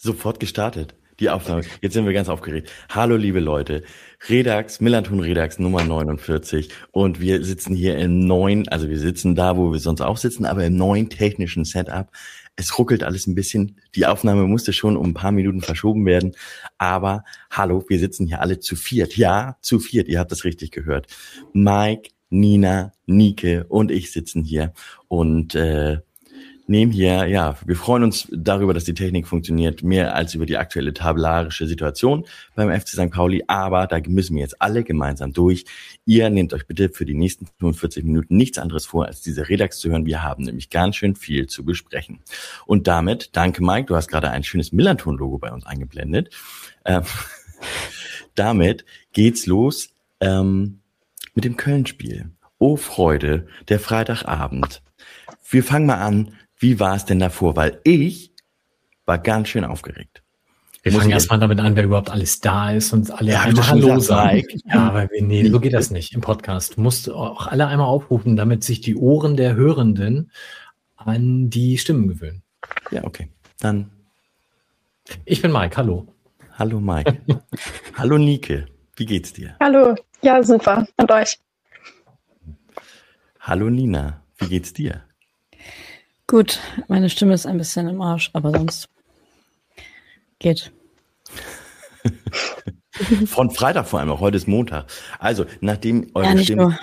Sofort gestartet, die Aufnahme. Jetzt sind wir ganz aufgeregt. Hallo, liebe Leute. Millanton Redax Nummer 49. Und wir sitzen hier im neuen, also wir sitzen da, wo wir sonst auch sitzen, aber im neuen technischen Setup. Es ruckelt alles ein bisschen. Die Aufnahme musste schon um ein paar Minuten verschoben werden. Aber hallo, wir sitzen hier alle zu viert. Ja, zu viert. Ihr habt das richtig gehört. Mike, Nina, Nike und ich sitzen hier und nehmen hier, ja, wir freuen uns darüber, dass die Technik funktioniert, mehr als über die aktuelle tabellarische Situation beim FC St. Pauli, aber da müssen wir jetzt alle gemeinsam durch. Ihr nehmt euch bitte für die nächsten 45 Minuten nichts anderes vor, als diese Redax zu hören. Wir haben nämlich ganz schön viel zu besprechen. Und damit, danke Mike, du hast gerade ein schönes Millanton-Logo bei uns eingeblendet. Damit geht's los mit dem Köln-Spiel. Oh Freude, der Freitagabend. Wir fangen mal an. Wie war es denn davor? Weil ich war ganz schön aufgeregt. Wir fangen erstmal damit an, wer überhaupt alles da ist und alle einmal Hallo sagen. Ja, aber nee, so geht das nicht im Podcast. Du musst auch alle einmal aufrufen, damit sich die Ohren der Hörenden an die Stimmen gewöhnen. Ja, okay. Dann. Ich bin Mike, hallo. Hallo Mike. Hallo Nike, wie geht's dir? Hallo, ja super. Und euch? Hallo Nina, wie geht's dir? Gut, meine Stimme ist ein bisschen im Arsch, aber sonst geht. Von Freitag vor allem auch, heute ist Montag. Also, nachdem eure Stimmen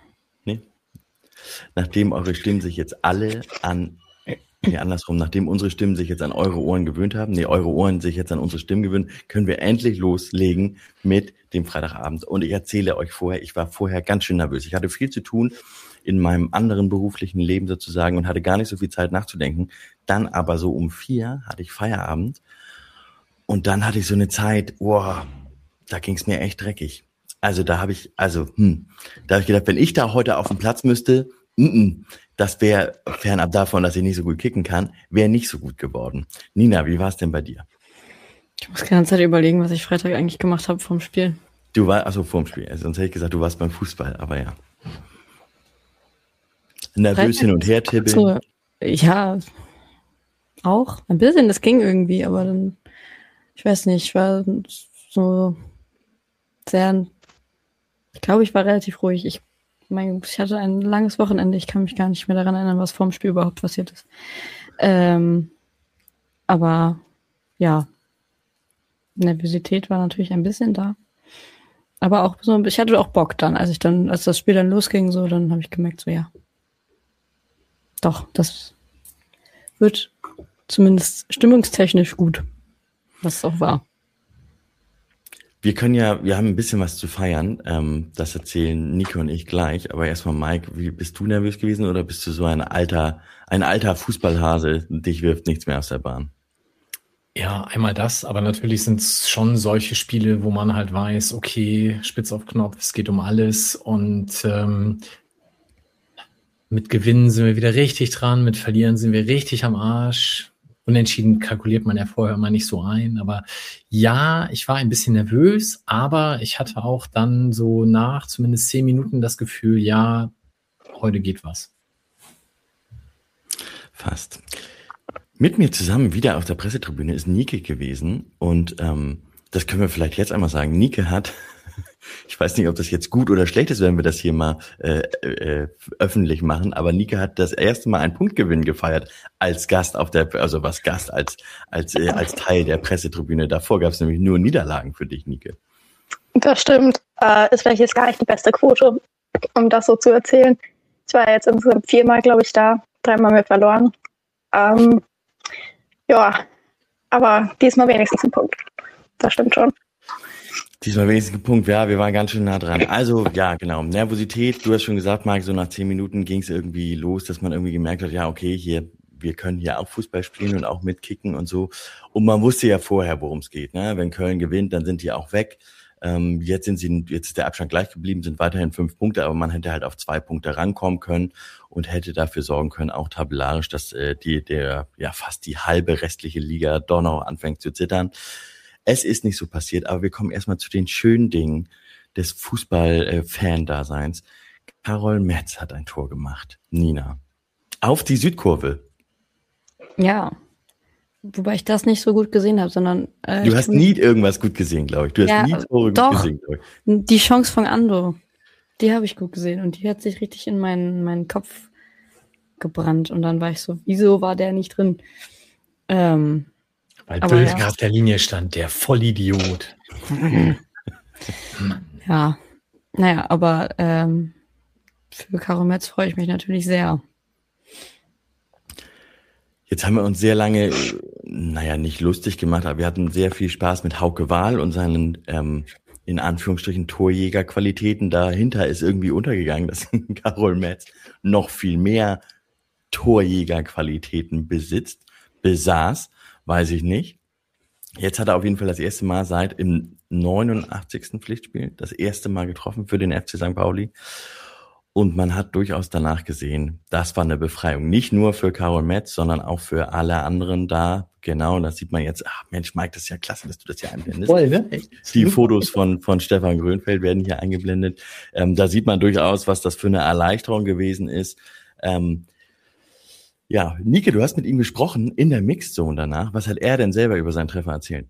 sich jetzt alle nachdem unsere Stimmen sich jetzt an eure Ohren gewöhnt haben, eure Ohren sich jetzt an unsere Stimmen gewöhnen, können wir endlich loslegen mit dem Freitagabend. Und ich erzähle euch vorher, ich war vorher ganz schön nervös. Ich hatte viel zu tun in meinem anderen beruflichen Leben sozusagen und hatte gar nicht so viel Zeit nachzudenken. Dann aber so um 4 hatte ich Feierabend und dann hatte ich so eine Zeit, da ging es mir echt dreckig. Also da habe ich gedacht, wenn ich da heute auf den Platz müsste, das wäre fernab davon, dass ich nicht so gut kicken kann, wäre nicht so gut geworden. Nina, wie war es denn bei dir? Ich muss die ganze Zeit überlegen, was ich Freitag eigentlich gemacht habe vorm Spiel. Vorm Spiel. Also sonst hätte ich gesagt, du warst beim Fußball, aber ja. Nervös hin und her tippeln. So, ja, auch ein bisschen, das ging irgendwie, aber dann, ich weiß nicht, ich war so sehr, ich glaube, ich war relativ ruhig. Ich hatte ein langes Wochenende, ich kann mich gar nicht mehr daran erinnern, was vorm Spiel überhaupt passiert ist. Aber ja, Nervosität war natürlich ein bisschen da. Aber auch so, ich hatte auch Bock dann, als das Spiel dann losging, so, dann habe ich gemerkt, so ja. Doch, das wird zumindest stimmungstechnisch gut, was es auch war. Wir haben ein bisschen was zu feiern, das erzählen Nico und ich gleich, aber erstmal Mike, bist du nervös gewesen oder bist du so ein alter Fußballhase, dich wirft nichts mehr aus der Bahn? Ja, einmal das, aber natürlich sind es schon solche Spiele, wo man halt weiß, okay, Spitz auf Knopf, es geht um alles und mit Gewinnen sind wir wieder richtig dran, mit Verlieren sind wir richtig am Arsch. Unentschieden kalkuliert man ja vorher immer nicht so ein. Aber ja, ich war ein bisschen nervös, aber ich hatte auch dann so nach zumindest 10 Minuten das Gefühl, ja, heute geht was. Fast. Mit mir zusammen wieder auf der Pressetribüne ist Nike gewesen und das können wir vielleicht jetzt einmal sagen. Nike hat, ich weiß nicht, ob das jetzt gut oder schlecht ist, wenn wir das hier mal öffentlich machen, aber Nike hat das erste Mal einen Punktgewinn gefeiert als Gast als Teil der Pressetribüne. Davor gab es nämlich nur Niederlagen für dich, Nike. Das stimmt. Ist vielleicht jetzt gar nicht die beste Quote, um das so zu erzählen. Ich war jetzt insgesamt 4-mal, glaube ich, da, 3-mal mehr verloren. Ja, aber diesmal wenigstens ein Punkt. Das stimmt schon. Diesmal wenigstens ein Punkt, ja, wir waren ganz schön nah dran. Also, ja, genau, Nervosität, du hast schon gesagt, Marc, so nach 10 Minuten ging es irgendwie los, dass man irgendwie gemerkt hat, ja, okay, wir können hier auch Fußball spielen und auch mitkicken und so. Und man wusste ja vorher, worum es geht, ne? Wenn Köln gewinnt, dann sind die auch weg. Jetzt ist der Abstand gleich geblieben, sind weiterhin 5 Punkte, aber man hätte halt auf 2 Punkte rankommen können und hätte dafür sorgen können, auch tabellarisch, dass fast die halbe restliche Liga doch noch anfängt zu zittern. Es ist nicht so passiert, aber wir kommen erstmal zu den schönen Dingen des Fußball-Fan-Daseins. Karol Metz hat ein Tor gemacht. Nina. Auf die Südkurve. Ja. wobei ich das nicht so gut gesehen habe, sondern Du hast nie irgendwas gut gesehen, glaube ich. Du hast nie Tore gut gesehen, glaube ich. Die Chance von Ando, die habe ich gut gesehen und die hat sich richtig in meinen Kopf gebrannt und dann war ich so, wieso war der nicht drin? Weil Bülter auf der Linie stand, der Vollidiot. Ja, naja, aber für Caro Metz freue ich mich natürlich sehr. Jetzt haben wir uns sehr lange, nicht lustig gemacht, aber wir hatten sehr viel Spaß mit Hauke Wahl und seinen, in Anführungsstrichen, Torjägerqualitäten. Dahinter ist irgendwie untergegangen, dass Carol Metz noch viel mehr Torjägerqualitäten besaß, weiß ich nicht. Jetzt hat er auf jeden Fall das erste Mal seit im 89. Pflichtspiel das erste Mal getroffen für den FC St. Pauli. Und man hat durchaus danach gesehen, das war eine Befreiung. Nicht nur für Carol Metz, sondern auch für alle anderen da. Genau, das sieht man jetzt. Ach Mensch, Mike, das ist ja klasse, dass du das hier einblendest. Voll, ne? Die Fotos von Stefan Grönfeld werden hier eingeblendet. Da sieht man durchaus, was das für eine Erleichterung gewesen ist. Nike, du hast mit ihm gesprochen in der Mixzone danach. Was hat er denn selber über seinen Treffer erzählt?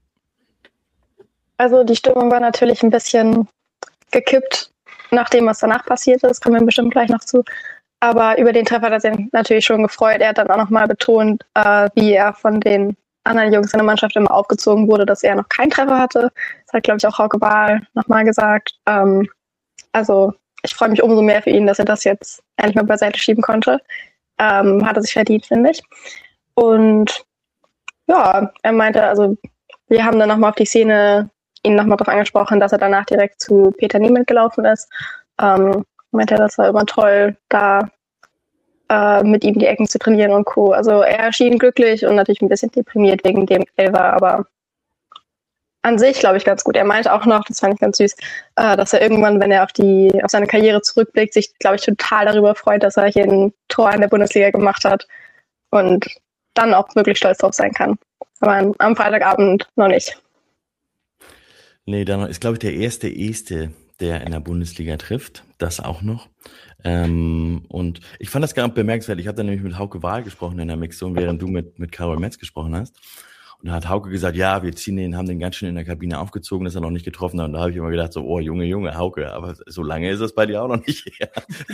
Also die Stimmung war natürlich ein bisschen gekippt, nach dem, was danach passiert ist, kommen wir bestimmt gleich noch zu. Aber über den Treffer hat er sich natürlich schon gefreut. Er hat dann auch nochmal betont, wie er von den anderen Jungs in der Mannschaft immer aufgezogen wurde, dass er noch keinen Treffer hatte. Das hat, glaube ich, auch Hauke Wahl nochmal gesagt. Also ich freue mich umso mehr für ihn, dass er das jetzt endlich mal beiseite schieben konnte. Hat er sich verdient, finde ich. Und ja, er meinte, also wir haben dann nochmal auf die Szene ihn nochmal darauf angesprochen, dass er danach direkt zu Peter Niemann gelaufen ist. Meinte er, das war immer toll, da mit ihm die Ecken zu trainieren und Co. Also er schien glücklich und natürlich ein bisschen deprimiert wegen dem Elfer, aber an sich, glaube ich, ganz gut. Er meinte auch noch, das fand ich ganz süß, dass er irgendwann, wenn er auf seine Karriere zurückblickt, sich, glaube ich, total darüber freut, dass er hier ein Tor in der Bundesliga gemacht hat und dann auch wirklich stolz drauf sein kann. Aber am Freitagabend noch nicht. Nee, dann ist, glaube ich, der erste Este, der in der Bundesliga trifft. Das auch noch. Und ich fand das gar nicht bemerkenswert. Ich habe dann nämlich mit Hauke Wahl gesprochen in der Mixzone, während du mit Carol Metz gesprochen hast. Und da hat Hauke gesagt, ja, haben den ganz schön in der Kabine aufgezogen, dass er noch nicht getroffen hat. Und da habe ich immer gedacht, so, oh, Junge, Hauke, aber so lange ist es bei dir auch noch nicht her.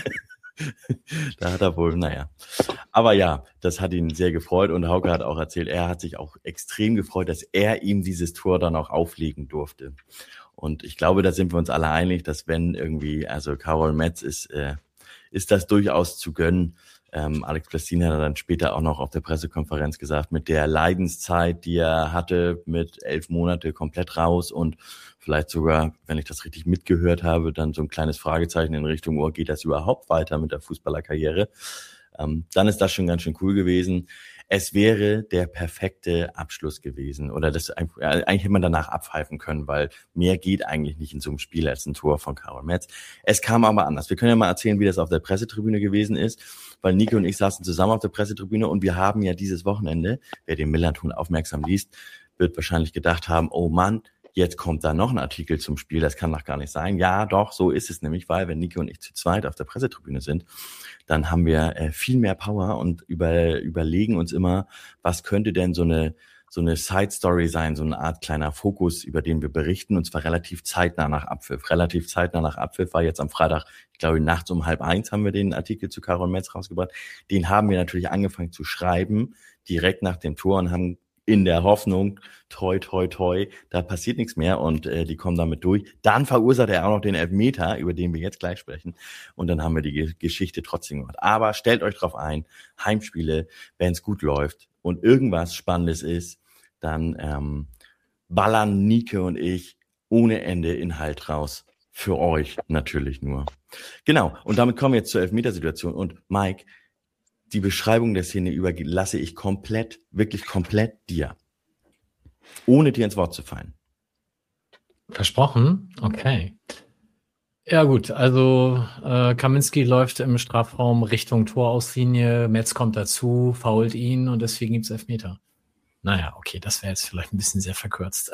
Da hat er wohl, Aber ja, das hat ihn sehr gefreut und Hauke hat auch erzählt, er hat sich auch extrem gefreut, dass er ihm dieses Tor dann auch auflegen durfte. Und ich glaube, da sind wir uns alle einig, dass wenn irgendwie, also Carol Metz ist das durchaus zu gönnen. Alex Plastin hat dann später auch noch auf der Pressekonferenz gesagt, mit der Leidenszeit, die er hatte, mit 11 Monate komplett raus und vielleicht sogar, wenn ich das richtig mitgehört habe, dann so ein kleines Fragezeichen in Richtung, geht das überhaupt weiter mit der Fußballerkarriere? Dann ist das schon ganz schön cool gewesen. Es wäre der perfekte Abschluss gewesen oder eigentlich hätte man danach abpfeifen können, weil mehr geht eigentlich nicht in so einem Spiel als ein Tor von Carol Metz. Es kam aber anders. Wir können ja mal erzählen, wie das auf der Pressetribüne gewesen ist, weil Nike und ich saßen zusammen auf der Pressetribüne und wir haben ja dieses Wochenende, wer den Millanton aufmerksam liest, wird wahrscheinlich gedacht haben, oh Mann, jetzt kommt da noch ein Artikel zum Spiel, das kann doch gar nicht sein. Ja, doch, so ist es nämlich, weil wenn Niki und ich zu zweit auf der Pressetribüne sind, dann haben wir viel mehr Power und überlegen uns immer, was könnte denn so eine Side-Story sein, so eine Art kleiner Fokus, über den wir berichten, und zwar relativ zeitnah nach Abpfiff. Relativ zeitnah nach Abpfiff war jetzt am Freitag, ich glaube nachts um 12:30 haben wir den Artikel zu Carol Metz rausgebracht. Den haben wir natürlich angefangen zu schreiben, direkt nach dem Tor und haben in der Hoffnung, toi, da passiert nichts mehr und die kommen damit durch. Dann verursacht er auch noch den Elfmeter, über den wir jetzt gleich sprechen und dann haben wir die Geschichte trotzdem gemacht. Aber stellt euch drauf ein, Heimspiele, wenn es gut läuft und irgendwas Spannendes ist, dann ballern Nike und ich ohne Ende Inhalt raus. Für euch natürlich nur. Genau, und damit kommen wir jetzt zur Elfmetersituation und Mike, die Beschreibung der Szene überlasse ich wirklich komplett dir. Ohne dir ins Wort zu fallen. Versprochen? Okay. Ja gut, also Kaminski läuft im Strafraum Richtung Torauslinie, Metz kommt dazu, foult ihn und deswegen gibt's Elfmeter. Naja, okay, das wäre jetzt vielleicht ein bisschen sehr verkürzt.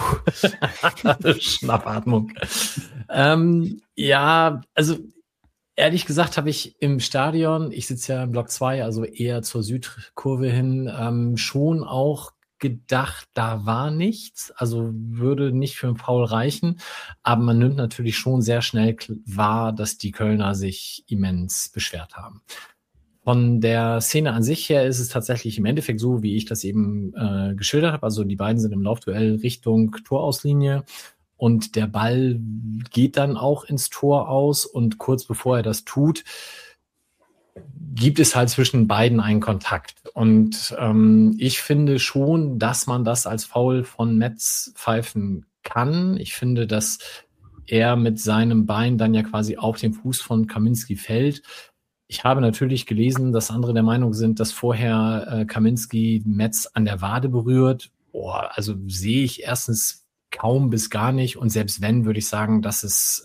Schnappatmung. Ja, also Ehrlich gesagt habe ich im Stadion, ich sitze ja im Block 2, also eher zur Südkurve hin, schon auch gedacht, da war nichts, also würde nicht für einen Foul reichen, aber man nimmt natürlich schon sehr schnell wahr, dass die Kölner sich immens beschwert haben. Von der Szene an sich her ist es tatsächlich im Endeffekt so, wie ich das eben geschildert habe, also die beiden sind im Laufduell Richtung Torauslinie. Und der Ball geht dann auch ins Tor aus und kurz bevor er das tut, gibt es halt zwischen beiden einen Kontakt. Und ich finde schon, dass man das als Foul von Metz pfeifen kann. Ich finde, dass er mit seinem Bein dann ja quasi auf den Fuß von Kaminski fällt. Ich habe natürlich gelesen, dass andere der Meinung sind, dass vorher Kaminski Metz an der Wade berührt. Also sehe ich erstens kaum bis gar nicht. Und selbst wenn, würde ich sagen, das ist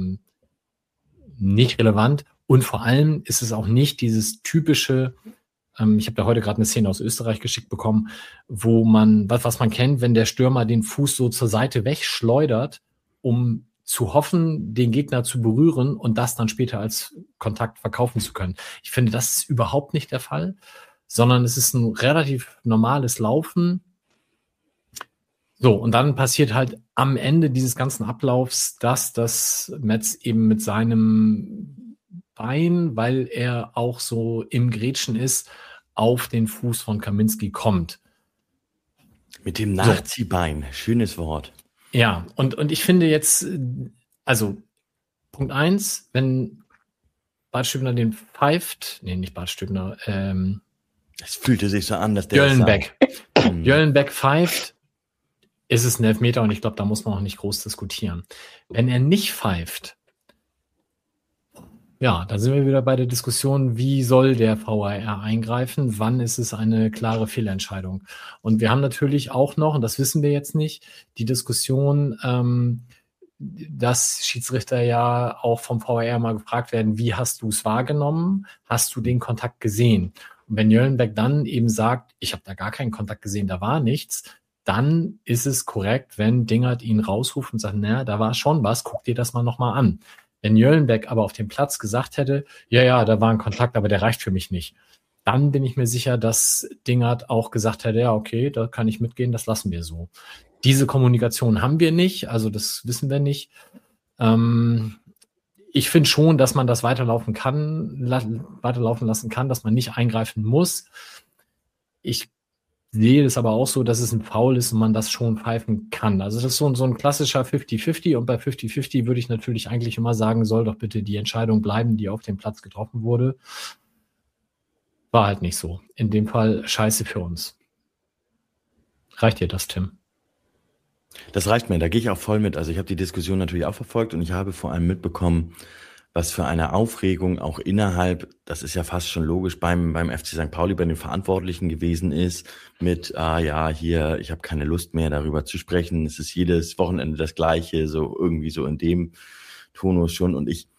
nicht relevant. Und vor allem ist es auch nicht dieses typische, ich habe da heute gerade eine Szene aus Österreich geschickt bekommen, wo man, was man kennt, wenn der Stürmer den Fuß so zur Seite wegschleudert, um zu hoffen, den Gegner zu berühren und das dann später als Kontakt verkaufen zu können. Ich finde, das ist überhaupt nicht der Fall, sondern es ist ein relativ normales Laufen. So, und dann passiert halt am Ende dieses ganzen Ablaufs, dass Metz eben mit seinem Bein, weil er auch so im Grätschen ist, auf den Fuß von Kaminski kommt. Mit dem Nachziehbein, schönes Wort. Ja, und ich finde jetzt, also Punkt 1, wenn Bart Stübner den pfeift, nee, nicht Bart Stübner, es fühlte sich so an, dass der Jöllenbeck pfeift, ist es ein Elfmeter und ich glaube, da muss man auch nicht groß diskutieren. Wenn er nicht pfeift, ja, da sind wir wieder bei der Diskussion, wie soll der VAR eingreifen? Wann ist es eine klare Fehlentscheidung? Und wir haben natürlich auch noch, und das wissen wir jetzt nicht, die Diskussion, dass Schiedsrichter ja auch vom VAR mal gefragt werden, wie hast du es wahrgenommen? Hast du den Kontakt gesehen? Und wenn Jöllenbeck dann eben sagt, ich habe da gar keinen Kontakt gesehen, da war nichts, dann ist es korrekt, wenn Dingert ihn rausruft und sagt, naja, da war schon was, guck dir das mal nochmal an. Wenn Jöllenbeck aber auf dem Platz gesagt hätte, ja, da war ein Kontakt, aber der reicht für mich nicht, dann bin ich mir sicher, dass Dingert auch gesagt hätte, ja, okay, da kann ich mitgehen, das lassen wir so. Diese Kommunikation haben wir nicht, also das wissen wir nicht. Ich finde schon, dass man das weiterlaufen lassen kann, dass man nicht eingreifen muss. Ich sehe es aber auch so, dass es ein Foul ist und man das schon pfeifen kann. Also das ist so ein klassischer 50-50 und bei 50-50 würde ich natürlich eigentlich immer sagen, soll doch bitte die Entscheidung bleiben, die auf dem Platz getroffen wurde. War halt nicht so. In dem Fall scheiße für uns. Reicht dir das, Tim? Das reicht mir, da gehe ich auch voll mit. Also ich habe die Diskussion natürlich auch verfolgt und ich habe vor allem mitbekommen, was für eine Aufregung auch innerhalb, das ist ja fast schon logisch, beim FC St. Pauli, bei den Verantwortlichen gewesen ist, mit, hier, ich habe keine Lust mehr darüber zu sprechen, es ist jedes Wochenende das Gleiche, so irgendwie so in dem Tonus schon. Und ich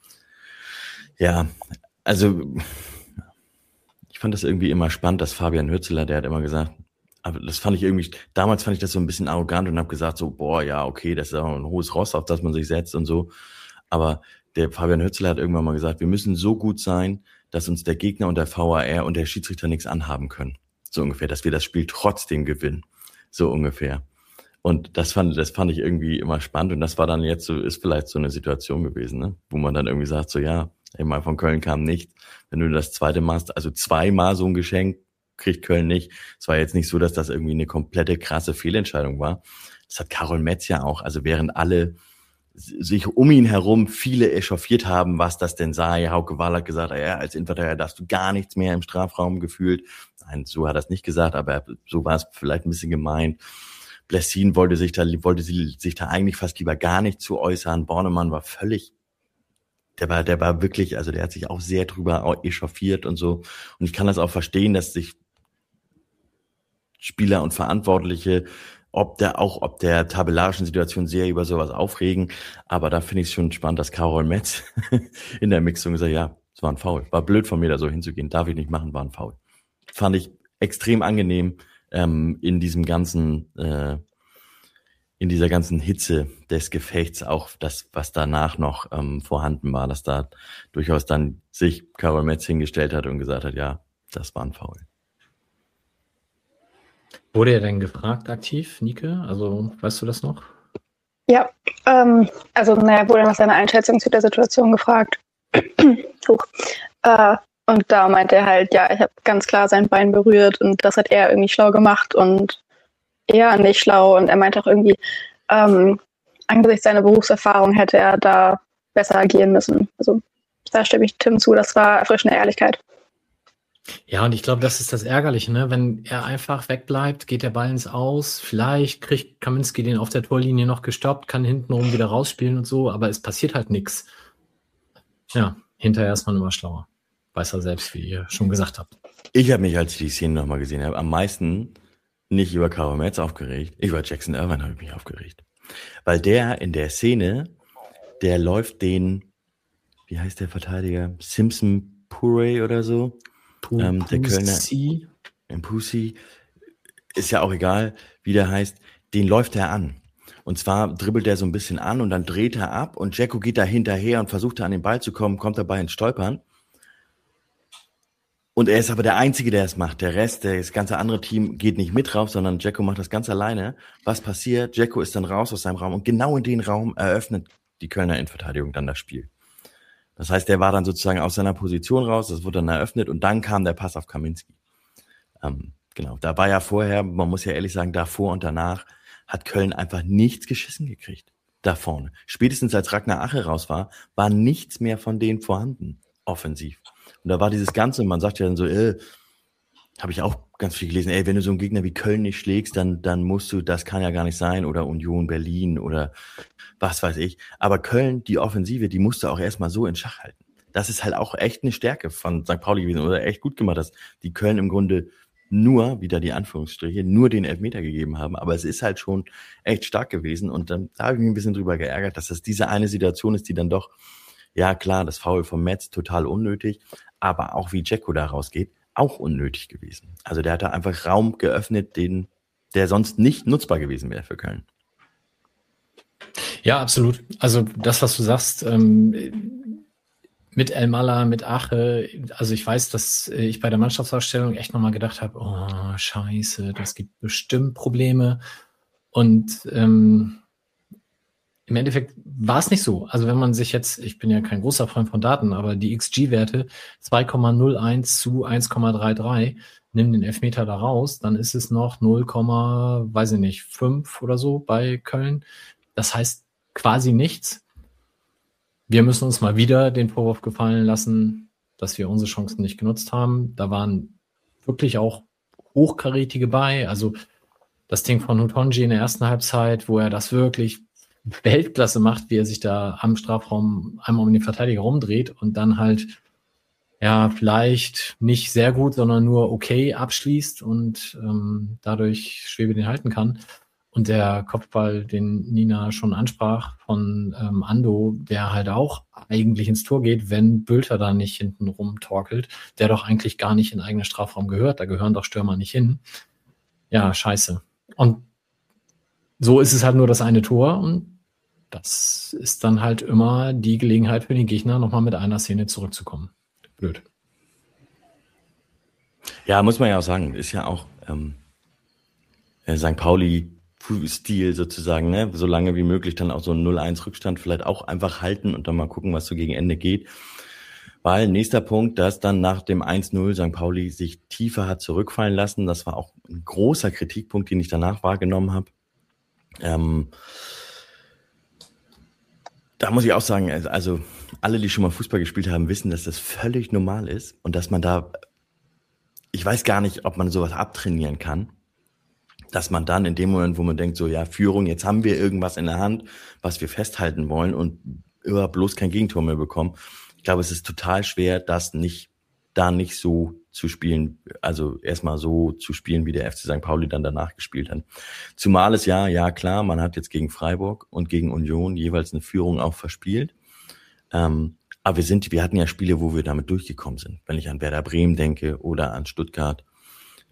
fand das irgendwie immer spannend, dass Fabian Hürzeler, der hat immer gesagt, aber das fand ich irgendwie, damals fand ich das so ein bisschen arrogant und habe gesagt so, okay, das ist auch ein hohes Ross, auf das man sich setzt und so. Aber der Fabian Hürzeler hat irgendwann mal gesagt, wir müssen so gut sein, dass uns der Gegner und der VAR und der Schiedsrichter nichts anhaben können. So ungefähr, dass wir das Spiel trotzdem gewinnen. So ungefähr. Und das fand ich irgendwie immer spannend. Und das war dann jetzt so, ist vielleicht so eine Situation gewesen, ne? Wo man dann irgendwie sagt, so mal von Köln kam nichts. Wenn du das zweite machst, also zweimal so ein Geschenk, kriegt Köln nicht. Es war jetzt nicht so, dass das irgendwie eine komplette krasse Fehlentscheidung war. Das hat Karol Metz ja auch. Also während alle sich um ihn herum viele echauffiert haben, was das denn sei. Hauke Wahl hat gesagt, als Innenverteidiger darfst du gar nichts mehr im Strafraum gefühlt. Nein, so hat er es nicht gesagt, aber so war es vielleicht ein bisschen gemeint. Blessin wollte sich da eigentlich fast lieber gar nicht zu äußern. Bornemann war der war wirklich, also der hat sich auch sehr drüber echauffiert und so. Und ich kann das auch verstehen, dass sich Spieler und Verantwortliche ob der tabellarischen Situation sehr über sowas aufregen. Aber da finde ich es schon spannend, dass Karol Metz in der Mixung sagt, es war ein Foul. War blöd von mir, da so hinzugehen. Darf ich nicht machen, war ein Foul. Fand ich extrem angenehm in diesem ganzen in dieser ganzen Hitze des Gefechts auch das, was danach noch vorhanden war, dass da durchaus dann sich Karol Metz hingestellt hat und gesagt hat, ja, das war ein Foul. Wurde er denn gefragt aktiv, Nike? Also, weißt du das noch? Ja, wurde nach seiner Einschätzung zu der Situation gefragt. Und da meinte er halt, ja, ich habe ganz klar sein Bein berührt und das hat er irgendwie schlau gemacht und eher nicht schlau. Und er meinte auch irgendwie, angesichts seiner Berufserfahrung hätte er da besser agieren müssen. Also da stimme ich Tim zu, das war erfrischende Ehrlichkeit. Ja, und ich glaube, das ist das Ärgerliche, ne? Wenn er einfach wegbleibt, geht der Ball ins Aus, vielleicht kriegt Kaminski den auf der Torlinie noch gestoppt, kann hintenrum wieder rausspielen und so, aber es passiert halt nichts. Ja, hinterher ist man immer schlauer. Weiß er selbst, wie ihr schon gesagt habt. Ich habe mich, als ich die Szene nochmal gesehen habe, am meisten nicht über Karol Metz aufgeregt. Über Jackson Irvine habe ich mich aufgeregt. Weil der in der Szene, der läuft den, wie heißt der Verteidiger? Simpson Purey oder so? Der Kölner Pussy, ist ja auch egal, wie der heißt, den läuft er an. Und zwar dribbelt er so ein bisschen an und dann dreht er ab und Dzeko geht da hinterher und versucht da an den Ball zu kommen, kommt dabei ins Stolpern. Und er ist aber der Einzige, der es macht. Der Rest, das ganze andere Team geht nicht mit rauf, sondern Dzeko macht das ganz alleine. Was passiert? Dzeko ist dann raus aus seinem Raum und genau in den Raum eröffnet die Kölner Innenverteidigung dann das Spiel. Das heißt, der war dann sozusagen aus seiner Position raus, das wurde dann eröffnet und dann kam der Pass auf Kaminski. Genau, da war ja vorher, man muss ja ehrlich sagen, davor und danach hat Köln einfach nichts geschissen gekriegt. Da vorne. Spätestens als Ragnar Ache raus war nichts mehr von denen vorhanden, offensiv. Und da war dieses Ganze, man sagt ja dann so, habe ich auch ganz viel gelesen, wenn du so einen Gegner wie Köln nicht schlägst, dann musst du, das kann ja gar nicht sein, oder Union Berlin oder was weiß ich. Aber Köln, die Offensive, die musst du auch erstmal so in Schach halten. Das ist halt auch echt eine Stärke von St. Pauli gewesen, oder echt gut gemacht, dass die Köln im Grunde nur, wieder die Anführungsstriche, nur den Elfmeter gegeben haben. Aber es ist halt schon echt stark gewesen. Und dann da habe ich mich ein bisschen drüber geärgert, dass das diese eine Situation ist, die dann doch, ja klar, das Foul von Metz total unnötig, aber auch wie Dzeko da rausgeht, auch unnötig gewesen. Also der hat da einfach Raum geöffnet, der sonst nicht nutzbar gewesen wäre für Köln. Ja, absolut. Also das, was du sagst, mit Elmalah, mit Ache, also ich weiß, dass ich bei der Mannschaftsausstellung echt nochmal gedacht habe, oh, scheiße, das gibt bestimmt Probleme. Und im Endeffekt war es nicht so. Also wenn man sich jetzt, ich bin ja kein großer Freund von Daten, aber die XG-Werte 2,01 zu 1,33, nimm den Elfmeter da raus, dann ist es noch 0, weiß ich nicht, 5 oder so bei Köln. Das heißt quasi nichts. Wir müssen uns mal wieder den Vorwurf gefallen lassen, dass wir unsere Chancen nicht genutzt haben. Da waren wirklich auch Hochkarätige bei. Also das Ding von Hutonji in der ersten Halbzeit, wo er das wirklich Weltklasse macht, wie er sich da am Strafraum einmal um den Verteidiger rumdreht und dann halt ja vielleicht nicht sehr gut, sondern nur okay abschließt und dadurch Schwebe den halten kann. Und der Kopfball, den Nina schon ansprach, von Ando, der halt auch eigentlich ins Tor geht, wenn Bülter da nicht hinten rumtorkelt, der doch eigentlich gar nicht in den eigenen Strafraum gehört. Da gehören doch Stürmer nicht hin. Ja, scheiße. Und so ist es halt nur das eine Tor und das ist dann halt immer die Gelegenheit für den Gegner, nochmal mit einer Szene zurückzukommen. Blöd. Ja, muss man ja auch sagen, ist ja auch St. Pauli Stil sozusagen, ne? So lange wie möglich dann auch so einen 0-1 Rückstand vielleicht auch einfach halten und dann mal gucken, was so gegen Ende geht. Weil nächster Punkt, dass dann nach dem 1-0 St. Pauli sich tiefer hat zurückfallen lassen. Das war auch ein großer Kritikpunkt, den ich danach wahrgenommen habe. Da muss ich auch sagen, also alle, die schon mal Fußball gespielt haben, wissen, dass das völlig normal ist und dass man da, ich weiß gar nicht, ob man sowas abtrainieren kann, dass man dann in dem Moment, wo man denkt, so ja, Führung, jetzt haben wir irgendwas in der Hand, was wir festhalten wollen und überhaupt bloß kein Gegentor mehr bekommen. Ich glaube, es ist total schwer, das nicht so zu spielen, also erstmal so zu spielen, wie der FC St. Pauli dann danach gespielt hat. Zumal es ja klar, man hat jetzt gegen Freiburg und gegen Union jeweils eine Führung auch verspielt. Aber wir hatten ja Spiele, wo wir damit durchgekommen sind. Wenn ich an Werder Bremen denke oder an Stuttgart,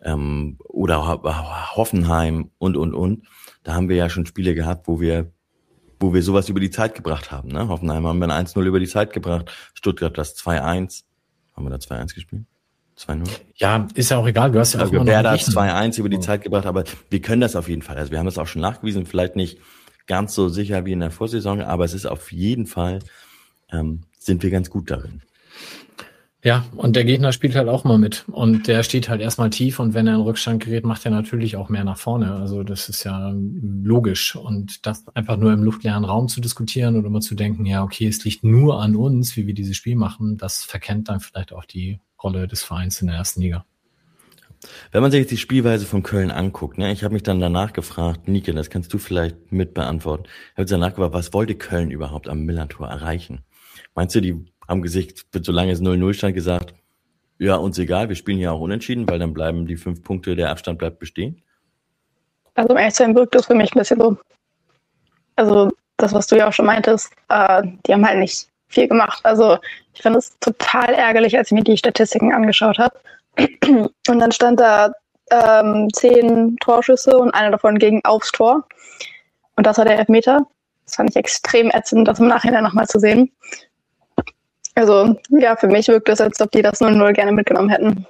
oder Hoffenheim und. Da haben wir ja schon Spiele gehabt, wo wir sowas über die Zeit gebracht haben. Ne? Hoffenheim haben wir ein 1-0 über die Zeit gebracht, Stuttgart das 2-1. Haben wir da 2-1 gespielt? 2-0? Ja, ist ja auch egal. Du hast ja auch immer noch Werder einen hat Gegner. 2-1 über die Zeit gebracht, aber wir können das auf jeden Fall. Also wir haben das auch schon nachgewiesen, vielleicht nicht ganz so sicher wie in der Vorsaison, aber es ist auf jeden Fall, sind wir ganz gut darin. Ja, und der Gegner spielt halt auch mal mit. Und der steht halt erstmal tief und wenn er in Rückstand gerät, macht er natürlich auch mehr nach vorne. Also das ist ja logisch. Und das einfach nur im luftleeren Raum zu diskutieren oder mal zu denken, ja, okay, es liegt nur an uns, wie wir dieses Spiel machen, das verkennt dann vielleicht auch die Rolle des Vereins in der ersten Liga. Wenn man sich jetzt die Spielweise von Köln anguckt, ne, ich habe mich dann danach gefragt, Nike, das kannst du vielleicht mit beantworten. Ich habe danach gefragt, was wollte Köln überhaupt am Millern-Tor erreichen? Meinst du, die haben gesagt, solange es 0-0 stand, gesagt, ja, uns egal, wir spielen hier auch unentschieden, weil dann bleiben die 5 Punkte, der Abstand bleibt bestehen? Also um ehrlich zu sein, wirkt das für mich ein bisschen so. Also das, was du ja auch schon meintest, die haben halt nicht viel gemacht. Also ich fand es total ärgerlich, als ich mir die Statistiken angeschaut habe. Und dann stand da 10 Torschüsse und einer davon ging aufs Tor. Und das war der Elfmeter. Das fand ich extrem ätzend, das im Nachhinein nochmal zu sehen. Also, ja, für mich wirkt es, als ob die das 0-0 gerne mitgenommen hätten.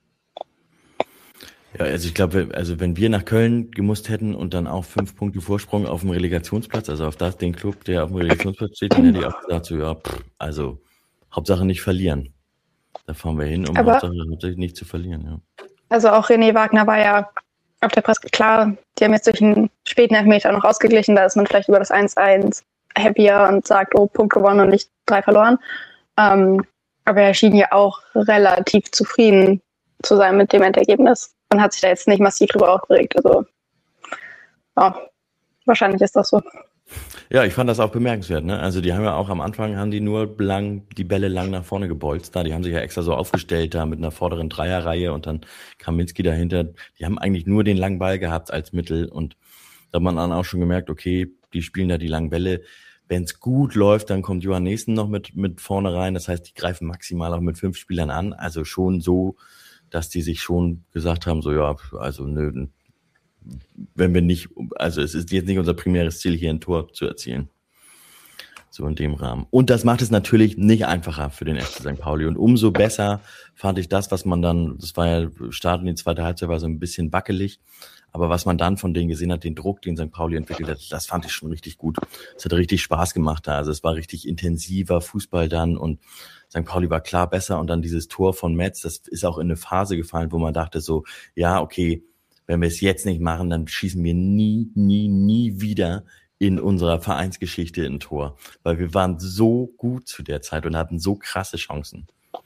Ja, also ich glaube, wenn wir nach Köln gemusst hätten und dann auch 5 Punkte Vorsprung auf dem Relegationsplatz, also auf den Club, der auf dem Relegationsplatz steht, dann hätte ich auch gesagt, so ja, also Hauptsache nicht verlieren. Da fahren wir hin, um Hauptsache nicht zu verlieren, ja. Also auch René Wagner war ja auf der Presse klar, die haben jetzt durch einen späten Elfmeter noch ausgeglichen, da ist man vielleicht über das 1-1 happier und sagt, oh, Punkt gewonnen und nicht 3 verloren. Aber er schien ja auch relativ zufrieden zu sein mit dem Endergebnis und hat sich da jetzt nicht massiv drüber aufgeregt. Also, ja, wahrscheinlich ist das so. Ja, ich fand das auch bemerkenswert, ne? Also die haben ja auch am Anfang die Bälle lang nach vorne gebolzt. Die haben sich ja extra so aufgestellt da mit einer vorderen Dreierreihe und dann Kaminski dahinter. Die haben eigentlich nur den langen Ball gehabt als Mittel und da hat man dann auch schon gemerkt, okay, die spielen da die langen Bälle. Wenn es gut läuft, dann kommt Johann Neesten noch mit vorne rein. Das heißt, die greifen maximal auch mit 5 Spielern an. Also schon so, dass die sich schon gesagt haben, so ja, also nö, wenn wir nicht, also es ist jetzt nicht unser primäres Ziel, hier ein Tor zu erzielen. So in dem Rahmen. Und das macht es natürlich nicht einfacher für den FC St. Pauli. Und umso besser fand ich das, was man dann, das war ja, Start in die zweite Halbzeit war so ein bisschen wackelig, aber was man dann von denen gesehen hat, den Druck, den St. Pauli entwickelt hat, das fand ich schon richtig gut. Es hat richtig Spaß gemacht da. Also es war richtig intensiver Fußball dann und St. Pauli war klar besser. Und dann dieses Tor von Metz, das ist auch in eine Phase gefallen, wo man dachte so, ja, okay, wenn wir es jetzt nicht machen, dann schießen wir nie wieder in unserer Vereinsgeschichte ein Tor. Weil wir waren so gut zu der Zeit und hatten so krasse Chancen.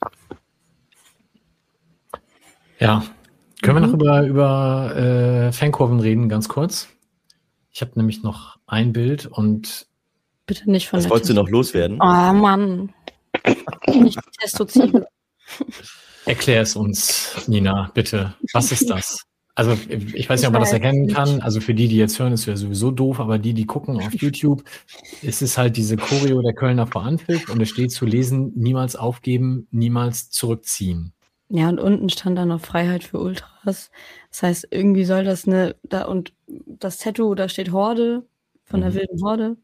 Ja, können wir noch über Fankurven reden, ganz kurz? Ich habe nämlich noch ein Bild und... Bitte nicht von Was wolltest du noch loswerden? Oh Mann. Nicht Testoziege. Erklär es uns, Nina, bitte. Was ist das? Also ich weiß nicht, ob man das erkennen kann. Also für die jetzt hören, ist ja sowieso doof, aber die gucken auf YouTube, ist es halt diese Choreo der Kölner vor Anpfiff und es steht zu lesen, niemals aufgeben, niemals zurückziehen. Ja, und unten stand dann noch Freiheit für Ultras. Das heißt, irgendwie soll das und das Tattoo, da steht Horde, von der wilden Horde.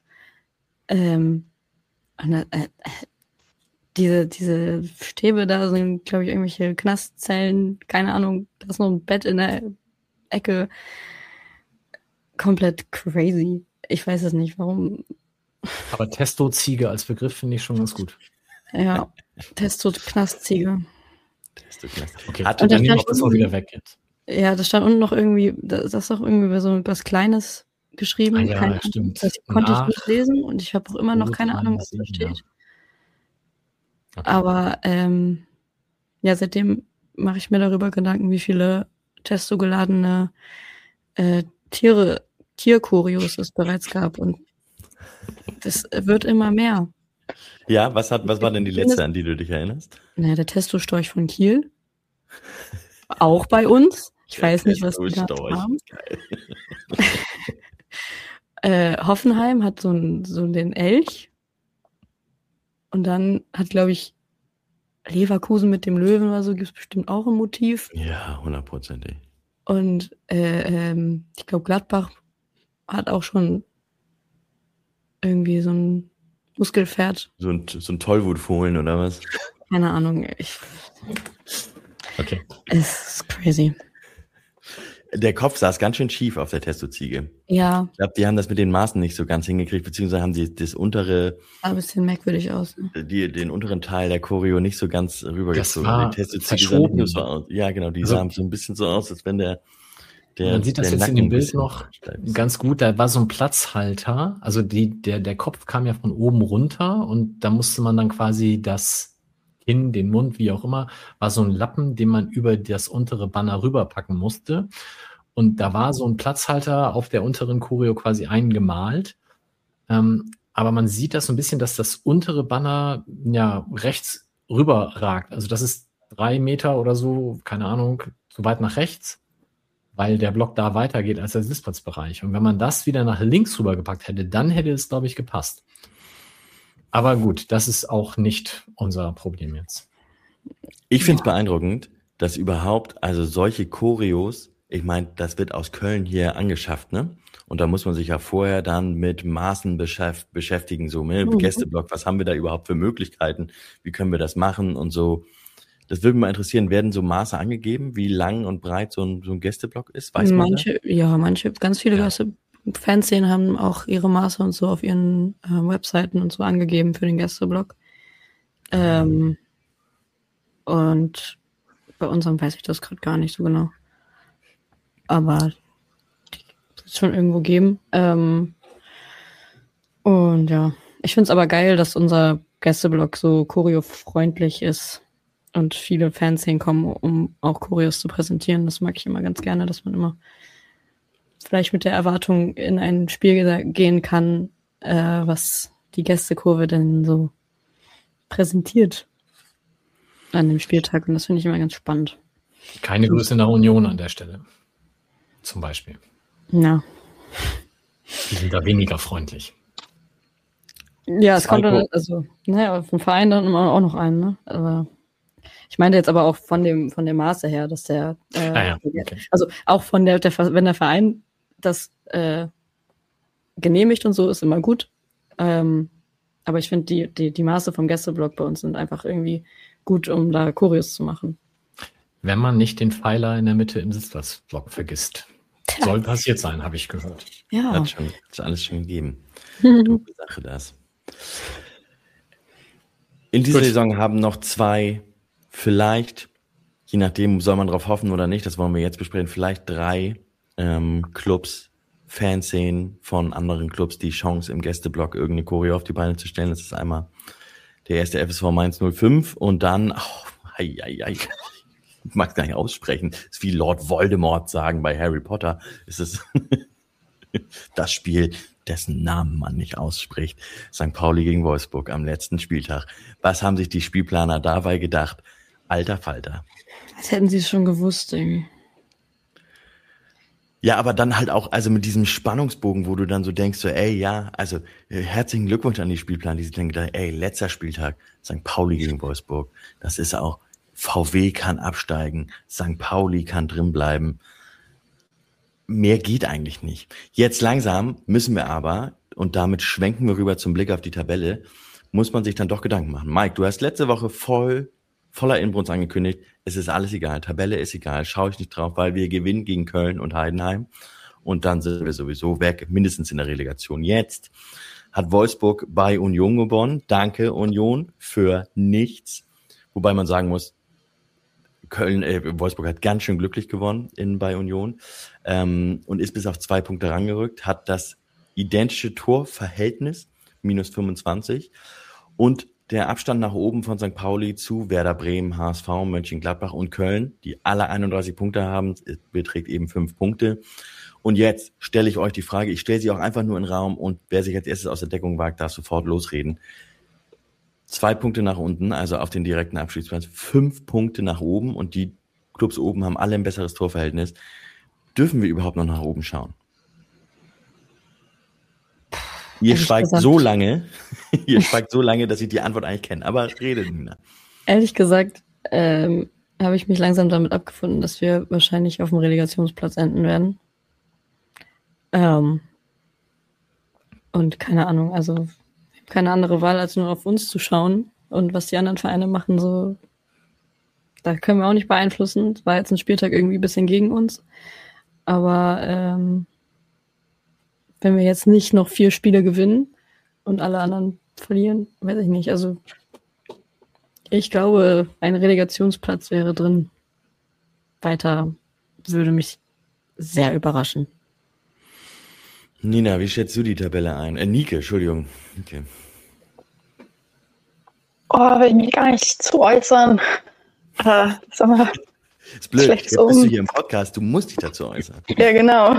Diese Stäbe da sind, glaube ich, irgendwelche Knastzellen, keine Ahnung, da ist noch ein Bett in der Ecke. Komplett crazy. Ich weiß es nicht, warum. Aber Testo-Ziege als Begriff finde ich schon ganz gut. Ja, Testo-Knastziege. Okay, und dann nehmen wir das auch wieder weg jetzt. Ja, das stand unten noch irgendwie, das ist auch irgendwie so was Kleines geschrieben. Ah, ja, stimmt. Das konnte ich nicht lesen und ich habe auch immer noch keine Ahnung, was da steht. Okay. Aber ja, seitdem mache ich mir darüber Gedanken, wie viele testogeladene Tierkurios es bereits gab. Und das wird immer mehr. Ja, was war denn die letzte, an die du dich erinnerst? Naja, der Testostorch von Kiel. Auch bei uns. Ich weiß nicht, was die da haben. Hoffenheim hat so den Elch. Und dann hat, glaube ich, Leverkusen mit dem Löwen oder so, gibt es bestimmt auch ein Motiv. Ja, 100%. Und ich glaube, Gladbach hat auch schon irgendwie so ein Muskelpferd. So ein Tollwutfohlen oder was? Keine Ahnung. Okay. Es ist crazy. Der Kopf saß ganz schön schief auf der Testoziege. Ja, Ich glaube, die haben das mit den Maßen nicht so ganz hingekriegt, beziehungsweise haben die das untere, sah ein bisschen merkwürdig aus. Ne? den unteren Teil der Choreo nicht so ganz rübergezogen. Das war Die Testoziege sah verschoben. nicht so aus. Ja, genau, die Also- sahen so ein bisschen so aus, als wenn der Man sieht das der jetzt Nacken in dem ein Bild bisschen noch steif ist. ganz gut. Da war so ein Platzhalter. Also der Kopf kam ja von oben runter und da musste man dann quasi das Kinn, den Mund, wie auch immer, war so ein Lappen, den man über das untere Banner rüberpacken musste. Und da war so ein Platzhalter auf der unteren Choreo quasi eingemalt. Aber man sieht das so ein bisschen, dass das untere Banner ja rechts rüber ragt. Also das ist 3 Meter oder so, keine Ahnung, so weit nach rechts, weil der Block da weitergeht als der Sitzplatzbereich. Und wenn man das wieder nach links rübergepackt hätte, dann hätte es, glaube ich, gepasst. Aber gut, das ist auch nicht unser Problem jetzt. Ich finde es beeindruckend, dass überhaupt, also solche Choreos, ich meine, das wird aus Köln hier angeschafft, ne? Und da muss man sich ja vorher dann mit Maßen beschäftigen, so, ne? Gästeblock, was haben wir da überhaupt für Möglichkeiten? Wie können wir das machen und so. Das würde mich mal interessieren, werden so Maße angegeben, wie lang und breit so ein Gästeblock ist? Weiß man das? Ganz viele Ja. Fanszenen haben auch ihre Maße und so auf ihren Webseiten und so angegeben für den Gästeblock. Und bei unserem weiß ich das gerade gar nicht so genau. Aber die wird es schon irgendwo geben. Und ja, ich finde es aber geil, dass unser Gästeblock so choreofreundlich ist und viele Fans hinkommen, um auch Choreos zu präsentieren. Das mag ich immer ganz gerne, dass man immer vielleicht mit der Erwartung in ein Spiel gehen kann, was die Gästekurve denn so präsentiert an dem Spieltag. Und das finde ich immer ganz spannend. Keine Grüße nach Union an der Stelle. Zum Beispiel. Ja. Die sind da weniger freundlich. Ja, es kommt Psycho. dann, also, ne, vom Verein dann immer auch noch ein, ne? Aber ich meinte jetzt aber auch von dem Maße her, dass der, Okay. also auch von wenn der Verein das genehmigt und so, ist immer gut. Aber ich finde, die Maße vom Gästeblock bei uns sind einfach irgendwie gut, um da Choreos zu machen. Wenn man nicht den Pfeiler in der Mitte im Sitzplatzblock vergisst. Soll passiert sein, habe ich gehört. Ja. Hat's alles schon gegeben. Du Sache das. In dieser Gut. Saison haben noch 2, vielleicht, je nachdem, soll man drauf hoffen oder nicht, das wollen wir jetzt besprechen, vielleicht 3 Clubs, Fanszenen von anderen Clubs, die Chance im Gästeblock irgendeine Choreo auf die Beine zu stellen. Das ist einmal der erste FSV Mainz 05 und dann, ich mag es gar nicht aussprechen, das ist wie Lord Voldemort sagen bei Harry Potter, ist es das Spiel, dessen Namen man nicht ausspricht. St. Pauli gegen Wolfsburg am letzten Spieltag. Was haben sich die Spielplaner dabei gedacht? Alter Falter. Als hätten sie es schon gewusst, irgendwie. Ja, aber dann halt auch, also mit diesem Spannungsbogen, wo du dann so denkst, so, ey, ja, also herzlichen Glückwunsch an die Spielplaner, die sich dann gedacht, ey, letzter Spieltag, St. Pauli gegen Wolfsburg. Das ist auch, VW kann absteigen, St. Pauli kann drin bleiben. Mehr geht eigentlich nicht. Jetzt langsam müssen wir aber, und damit schwenken wir rüber zum Blick auf die Tabelle, muss man sich dann doch Gedanken machen. Mike, du hast letzte Woche voller Inbrunst angekündigt, es ist alles egal, Tabelle ist egal, schaue ich nicht drauf, weil wir gewinnen gegen Köln und Heidenheim und dann sind wir sowieso weg, mindestens in der Relegation. Jetzt hat Wolfsburg bei Union gewonnen, danke Union für nichts, wobei man sagen muss, Wolfsburg hat ganz schön glücklich gewonnen bei Union und ist bis auf 2 Punkte rangerückt, hat das identische Torverhältnis, minus 25 und der Abstand nach oben von St. Pauli zu Werder Bremen, HSV, Mönchengladbach und Köln, die alle 31 Punkte haben, beträgt eben 5 Punkte. Und jetzt stelle ich euch die Frage, ich stelle sie auch einfach nur in den Raum und wer sich als erstes aus der Deckung wagt, darf sofort losreden. 2 Punkte nach unten, also auf den direkten Abstiegsplatz, 5 Punkte nach oben und die Clubs oben haben alle ein besseres Torverhältnis. Dürfen wir überhaupt noch nach oben schauen? Ihr schweigt so lange, dass ich die Antwort eigentlich kenne. Aber redet, Nina. Ehrlich gesagt, habe ich mich langsam damit abgefunden, dass wir wahrscheinlich auf dem Relegationsplatz enden werden. Und keine Ahnung, also keine andere Wahl, als nur auf uns zu schauen und was die anderen Vereine machen, so da können wir auch nicht beeinflussen. Es war jetzt ein Spieltag irgendwie ein bisschen gegen uns. Aber wenn wir jetzt nicht noch 4 Spiele gewinnen und alle anderen verlieren, weiß ich nicht. Also ich glaube, ein Relegationsplatz wäre drin. Weiter würde mich sehr überraschen. Nina, wie schätzt du die Tabelle ein? Nike, Entschuldigung. Okay. Will ich mich gar nicht zu äußern. Sag mal, Ist blöd, schlechtes jetzt bist du Omen. hier im Podcast, du musst dich dazu äußern. Ja, genau.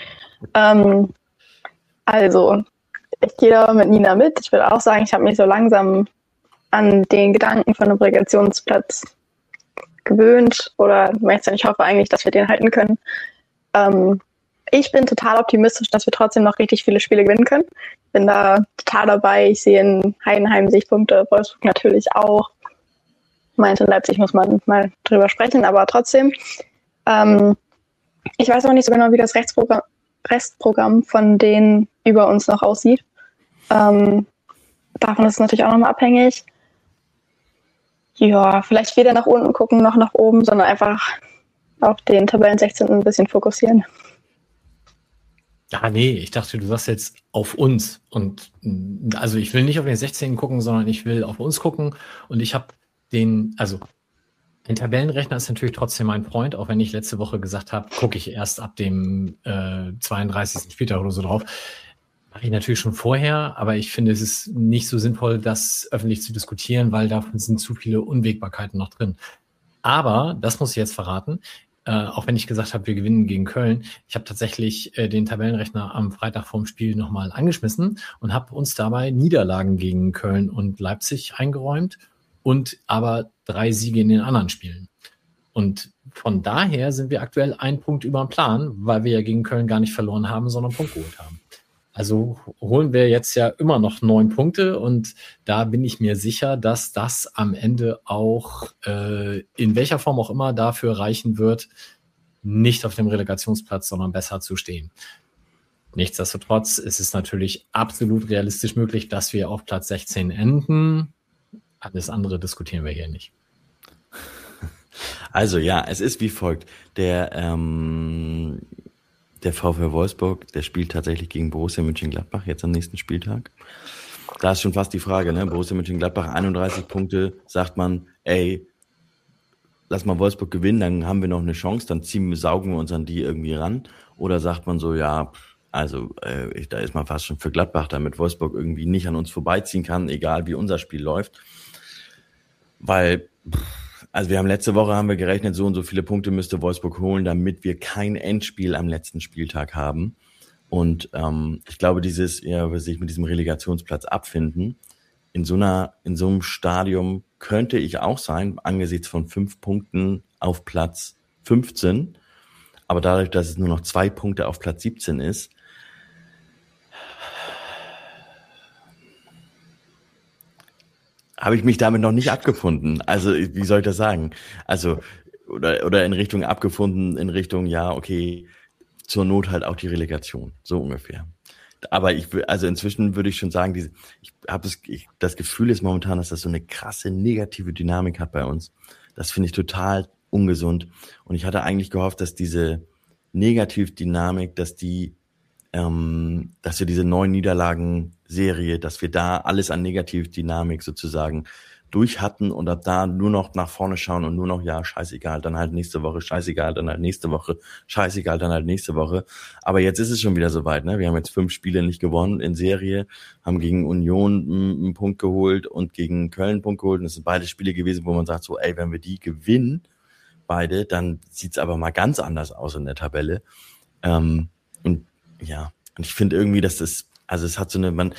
Also, ich gehe da mit Nina mit. Ich würde auch sagen, ich habe mich so langsam an den Gedanken von einem Relegationsplatz gewöhnt. Oder ich hoffe eigentlich, dass wir den halten können. Ich bin total optimistisch, dass wir trotzdem noch richtig viele Spiele gewinnen können. Bin da total dabei. Ich sehe in Heidenheim Sichtpunkte, Wolfsburg natürlich auch. Meinte, in Leipzig muss man mal drüber sprechen, aber trotzdem. Ich weiß auch nicht so genau, wie das Restprogramm von denen über uns noch aussieht. Davon ist es natürlich auch nochmal abhängig. Ja, vielleicht weder nach unten gucken noch nach oben, sondern einfach auf den Tabellen 16. ein bisschen fokussieren. Ja, nee, ich dachte, du sagst jetzt auf uns. Und also ich will nicht auf den 16. gucken, sondern ich will auf uns gucken. Und ich habe ein Tabellenrechner ist natürlich trotzdem mein Freund, auch wenn ich letzte Woche gesagt habe, gucke ich erst ab dem 32. Spieltag oder so drauf. Mache ich natürlich schon vorher, aber ich finde, es ist nicht so sinnvoll, das öffentlich zu diskutieren, weil davon sind zu viele Unwägbarkeiten noch drin. Aber, das muss ich jetzt verraten, auch wenn ich gesagt habe, wir gewinnen gegen Köln, ich habe tatsächlich den Tabellenrechner am Freitag vorm Spiel nochmal angeschmissen und habe uns dabei Niederlagen gegen Köln und Leipzig eingeräumt und aber 3 Siege in den anderen Spielen. Und von daher sind wir aktuell 1 Punkt über dem Plan, weil wir ja gegen Köln gar nicht verloren haben, sondern einen Punkt geholt haben. Also holen wir jetzt ja immer noch 9 Punkte und da bin ich mir sicher, dass das am Ende auch in welcher Form auch immer dafür reichen wird, nicht auf dem Relegationsplatz, sondern besser zu stehen. Nichtsdestotrotz ist es natürlich absolut realistisch möglich, dass wir auf Platz 16 enden. Alles andere diskutieren wir hier nicht. Also ja, es ist wie folgt. Der VfL Wolfsburg, der spielt tatsächlich gegen Borussia Mönchengladbach jetzt am nächsten Spieltag. Da ist schon fast die Frage, ne? Borussia Mönchengladbach 31 Punkte, sagt man, ey, lass mal Wolfsburg gewinnen, dann haben wir noch eine Chance, dann saugen wir uns an die irgendwie ran. Oder sagt man so, ja, also da ist man fast schon für Gladbach, damit Wolfsburg irgendwie nicht an uns vorbeiziehen kann, egal wie unser Spiel läuft. Weil, also letzte Woche haben wir gerechnet, so und so viele Punkte müsste Wolfsburg holen, damit wir kein Endspiel am letzten Spieltag haben. Und ich glaube, sich mit diesem Relegationsplatz abfinden, in so einem Stadium könnte ich auch sein, angesichts von 5 Punkten auf Platz 15. Aber dadurch, dass es nur noch 2 Punkte auf Platz 17 ist, habe ich mich damit noch nicht abgefunden. Also, wie soll ich das sagen? Also, oder in Richtung abgefunden, in Richtung, ja, okay, zur Not halt auch die Relegation. So ungefähr. Aber inzwischen würde ich schon sagen, ich habe das Gefühl ist momentan, dass das so eine krasse negative Dynamik hat bei uns. Das finde ich total ungesund. Und ich hatte eigentlich gehofft, dass diese Negativdynamik, dass wir diese 9 Niederlagen-Serie, dass wir da alles an Negativdynamik sozusagen durch hatten und ab da nur noch nach vorne schauen und nur noch, ja, scheißegal, dann halt nächste Woche, scheißegal, dann halt nächste Woche, scheißegal, dann halt nächste Woche. Aber jetzt ist es schon wieder soweit, ne? Wir haben jetzt 5 Spiele nicht gewonnen in Serie, haben gegen Union einen Punkt geholt und gegen Köln einen Punkt geholt. Und das sind beide Spiele gewesen, wo man sagt so, ey, wenn wir die gewinnen, beide, dann sieht's aber mal ganz anders aus in der Tabelle. Und ich finde irgendwie, dass es hat so eine,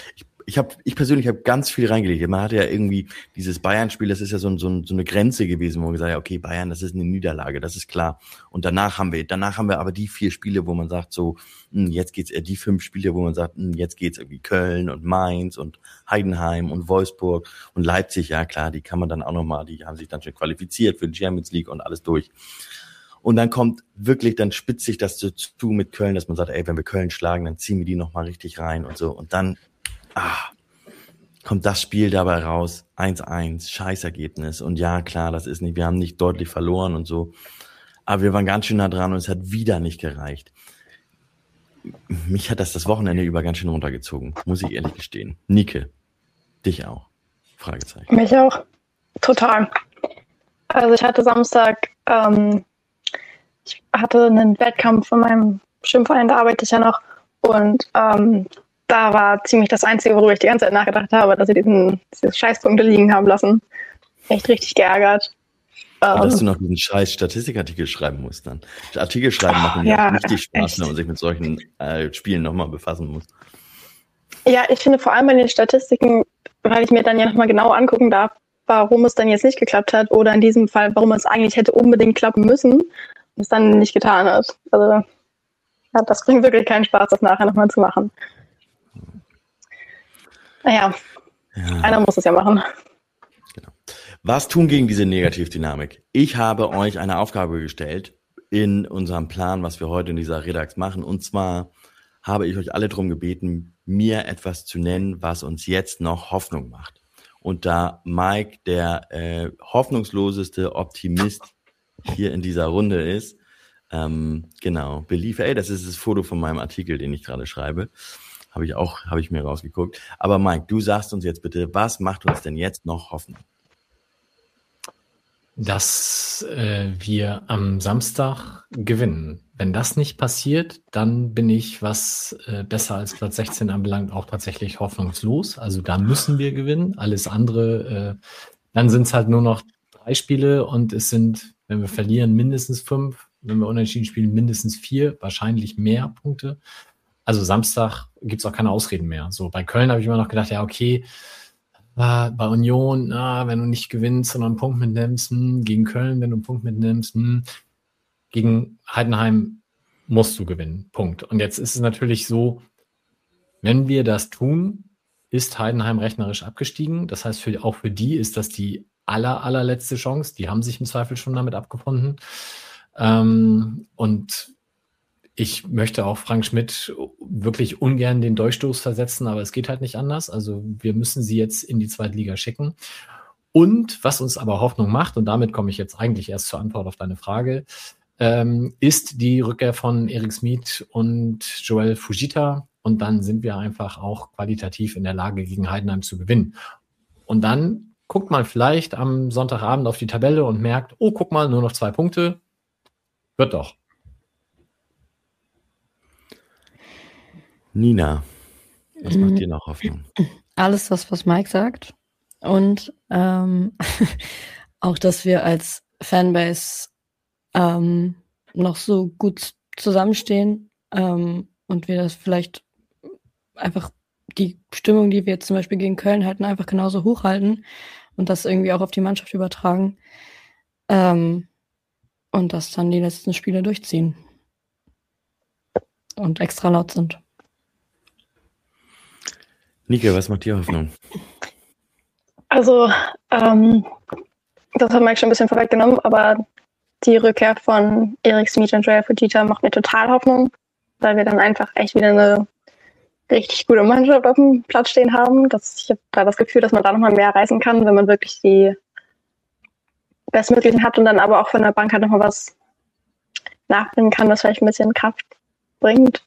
ich persönlich habe ganz viel reingelegt. Man hatte ja irgendwie dieses Bayern-Spiel, das ist ja so eine Grenze gewesen, wo man gesagt hat, okay, Bayern, das ist eine Niederlage, das ist klar. Und danach haben wir aber die 4 Spiele, wo man sagt so, jetzt geht's, die 5 Spiele, wo man sagt, jetzt geht's irgendwie Köln und Mainz und Heidenheim und Wolfsburg und Leipzig, ja klar, die kann man dann auch nochmal, die haben sich dann schon qualifiziert für die Champions League und alles durch. Und dann kommt wirklich, dann spitzt sich das zu mit Köln, dass man sagt, ey, wenn wir Köln schlagen, dann ziehen wir die nochmal richtig rein und so. Und dann, kommt das Spiel dabei raus, 1-1, Scheißergebnis. Und ja, klar, wir haben nicht deutlich verloren und so. Aber wir waren ganz schön nah dran und es hat wieder nicht gereicht. Mich hat das Wochenende über ganz schön runtergezogen, muss ich ehrlich gestehen. Nike, dich auch? Fragezeichen. Mich auch. Total. Also ich hatte Samstag, ich hatte einen Wettkampf von meinem Schwimmverein, da arbeite ich ja noch. Und da war ziemlich das Einzige, worüber ich die ganze Zeit nachgedacht habe, dass sie diese Scheißpunkte liegen haben lassen. Echt richtig geärgert. Und dass du noch diesen scheiß Statistikartikel schreiben musst dann. Artikel schreiben machen ja richtig Spaß, wenn man sich mit solchen Spielen nochmal befassen muss. Ja, ich finde vor allem bei den Statistiken, weil ich mir dann ja nochmal genau angucken darf, warum es dann jetzt nicht geklappt hat oder in diesem Fall, warum es eigentlich hätte unbedingt klappen müssen und es dann nicht getan hat. Also ja, das bringt wirklich keinen Spaß, das nachher nochmal zu machen. Naja, einer muss es ja machen. Genau. Was tun gegen diese Negativdynamik? Ich habe euch eine Aufgabe gestellt in unserem Plan, was wir heute in dieser Redax machen. Und zwar habe ich euch alle darum gebeten, mir etwas zu nennen, was uns jetzt noch Hoffnung macht. Und da Mike der hoffnungsloseste Optimist hier in dieser Runde ist, genau, Believe, das ist das Foto von meinem Artikel, den ich gerade schreibe. Habe ich mir rausgeguckt. Aber Mike, du sagst uns jetzt bitte, was macht uns denn jetzt noch Hoffnung? Dass wir am Samstag gewinnen. Wenn das nicht passiert, dann bin ich, was besser als Platz 16 anbelangt, auch tatsächlich hoffnungslos. Also da müssen wir gewinnen. Alles andere, dann sind es halt nur noch 3 Spiele und es sind, wenn wir verlieren, mindestens 5. Wenn wir unentschieden spielen, mindestens 4, wahrscheinlich mehr Punkte. Also Samstag gibt es auch keine Ausreden mehr. So bei Köln habe ich immer noch gedacht, ja okay, bei Union, wenn du nicht gewinnst, sondern einen Punkt mitnimmst, gegen Köln, wenn du einen Punkt mitnimmst, gegen Heidenheim musst du gewinnen, Punkt. Und jetzt ist es natürlich so, wenn wir das tun, ist Heidenheim rechnerisch abgestiegen. Das heißt, auch für die ist das die allerletzte Chance. Die haben sich im Zweifel schon damit abgefunden. Und ich möchte auch Frank Schmidt wirklich ungern den Durchstoß versetzen, aber es geht halt nicht anders. Also wir müssen sie jetzt in die zweite Liga schicken. Und was uns aber Hoffnung macht, und damit komme ich jetzt eigentlich erst zur Antwort auf deine Frage, ist die Rückkehr von Erik Smith und Joel Fujita. Und dann sind wir einfach auch qualitativ in der Lage, gegen Heidenheim zu gewinnen. Und dann guckt man vielleicht am Sonntagabend auf die Tabelle und merkt, oh, guck mal, nur noch 2 Punkte. Wird doch. Nina, was macht dir noch Hoffnung? Alles das, was Mike sagt. Und auch, dass wir als Fanbase noch so gut zusammenstehen und wir das vielleicht einfach die Stimmung, die wir jetzt zum Beispiel gegen Köln halten, einfach genauso hochhalten und das irgendwie auch auf die Mannschaft übertragen und das dann die letzten Spiele durchziehen und extra laut sind. Nike, was macht dir Hoffnung? Also, das hat Mike schon ein bisschen vorweggenommen, aber die Rückkehr von Erik Smith und Joel Fujita macht mir total Hoffnung, weil wir dann einfach echt wieder eine richtig gute Mannschaft auf dem Platz stehen haben. Ich habe da das Gefühl, dass man da nochmal mehr reißen kann, wenn man wirklich die Bestmöglichen hat und dann aber auch von der Bank halt nochmal was nachbringen kann, das vielleicht ein bisschen Kraft bringt.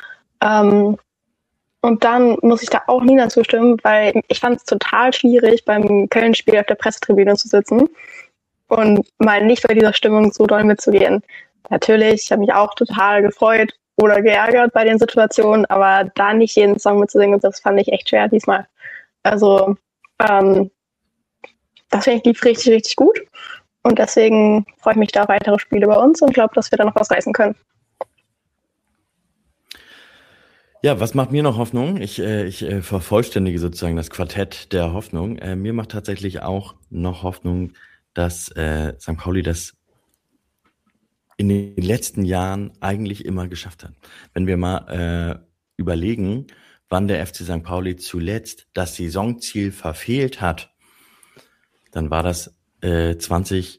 Und dann muss ich da auch Nina zustimmen, weil ich fand es total schwierig, beim Köln-Spiel auf der Pressetribüne zu sitzen und mal nicht bei dieser Stimmung so doll mitzugehen. Natürlich, ich habe mich auch total gefreut oder geärgert bei den Situationen, aber da nicht jeden Song mitzusingen, das fand ich echt schwer diesmal. Also das finde ich lief richtig, richtig gut und deswegen freue ich mich da auf weitere Spiele bei uns und glaube, dass wir da noch was reißen können. Ja, was macht mir noch Hoffnung? Ich vervollständige sozusagen das Quartett der Hoffnung. Mir macht tatsächlich auch noch Hoffnung, dass St. Pauli das in den letzten Jahren eigentlich immer geschafft hat. Wenn wir mal überlegen, wann der FC St. Pauli zuletzt das Saisonziel verfehlt hat, dann war das 2020,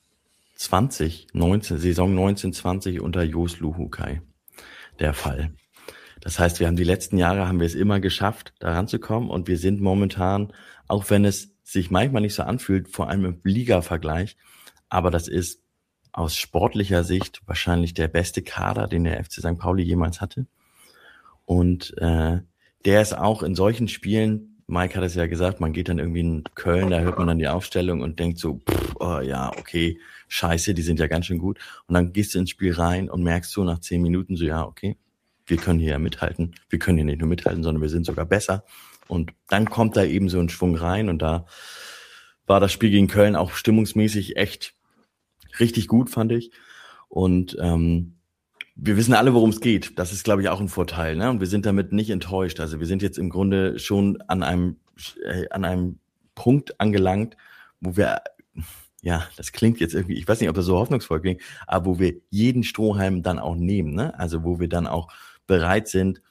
Saison 1920 unter Jos Luhukai der Fall. Das heißt, haben wir es immer geschafft, da ranzukommen, und wir sind momentan, auch wenn es sich manchmal nicht so anfühlt, vor allem im Liga-Vergleich, aber das ist aus sportlicher Sicht wahrscheinlich der beste Kader, den der FC St. Pauli jemals hatte. Und der ist auch in solchen Spielen, Mike hat es ja gesagt, man geht dann irgendwie in Köln, da hört man dann die Aufstellung und denkt so, oh ja, okay, scheiße, die sind ja ganz schön gut. Und dann gehst du ins Spiel rein und merkst so nach 10 Minuten so, ja, okay, wir können hier ja mithalten. Wir können hier nicht nur mithalten, sondern wir sind sogar besser. Und dann kommt da eben so ein Schwung rein, und da war das Spiel gegen Köln auch stimmungsmäßig echt richtig gut, fand ich. Und wir wissen alle, worum es geht. Das ist, glaube ich, auch ein Vorteil, ne? Und wir sind damit nicht enttäuscht. Also wir sind jetzt im Grunde schon an einem Punkt angelangt, wo wir, ja, das klingt jetzt irgendwie, ich weiß nicht, ob das so hoffnungsvoll klingt, aber wo wir jeden Strohhalm dann auch nehmen, ne? Also wo wir dann auch bereit sind,